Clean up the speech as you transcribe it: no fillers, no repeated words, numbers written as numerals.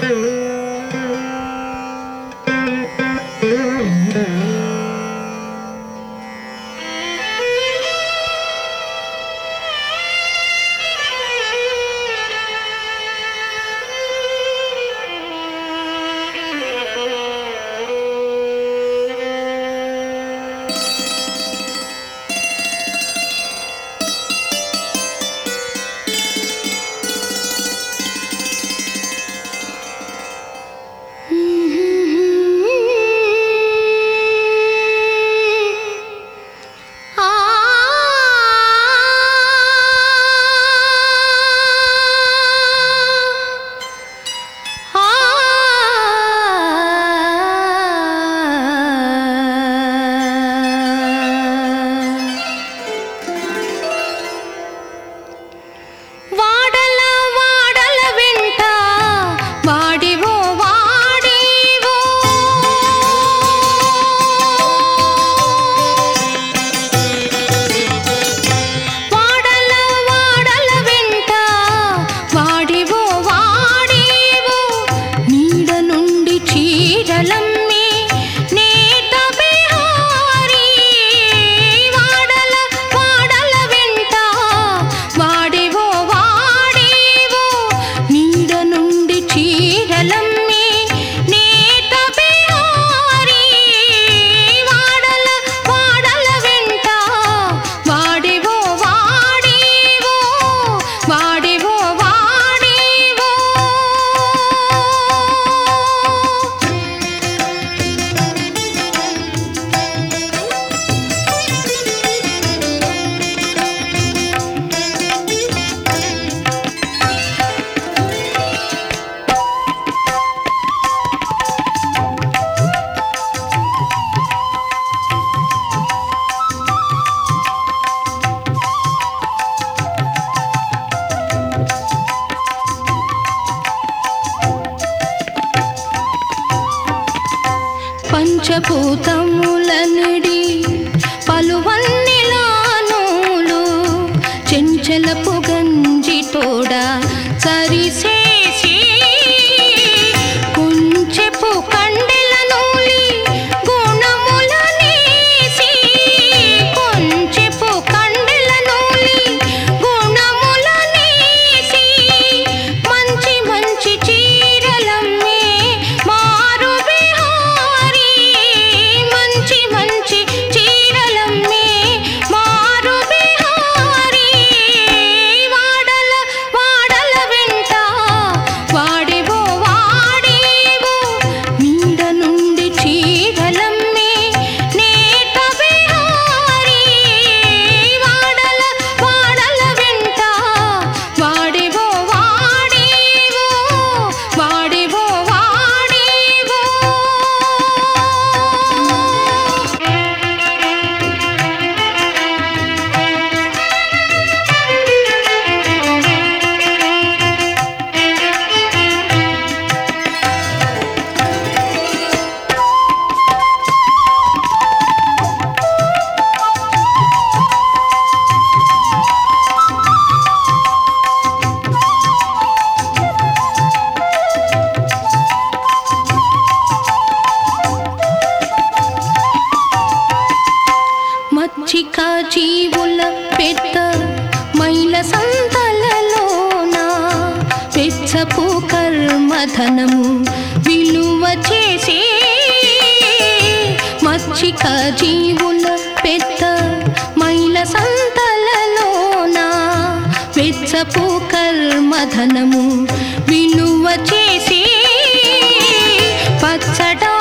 పంచభూతములనిడి పలువన్నెలానోలు చెంచలపు గంజి తోడ సరిసేసి కుంచెపు కండెల నూలి గుణములనేసి కుంచెపు కండెల నూలి గుణములనేసి మంచి మంచి చీరలమ్మే మారు బిహారీ మంచి మంచి చీరలమ్మే మారు బిహారీ వాడల వాడల వెంట వాడివో వాడివో నీడ నుండి చీరలమ్మే నేత బిహారీ వాడల వాడల వెంట వాడివో వాడివో వాడివో వాడివో మచ్చిక జీవుల పెద్ద మైల సంతలలోన పెచ్చపు కర్మధనము విలువ చేసి మచ్చిక జీవుల పెద్ద మైల సంతలలోన పెచ్చపు కర్మధనము విలువ చేసి పచ్చడా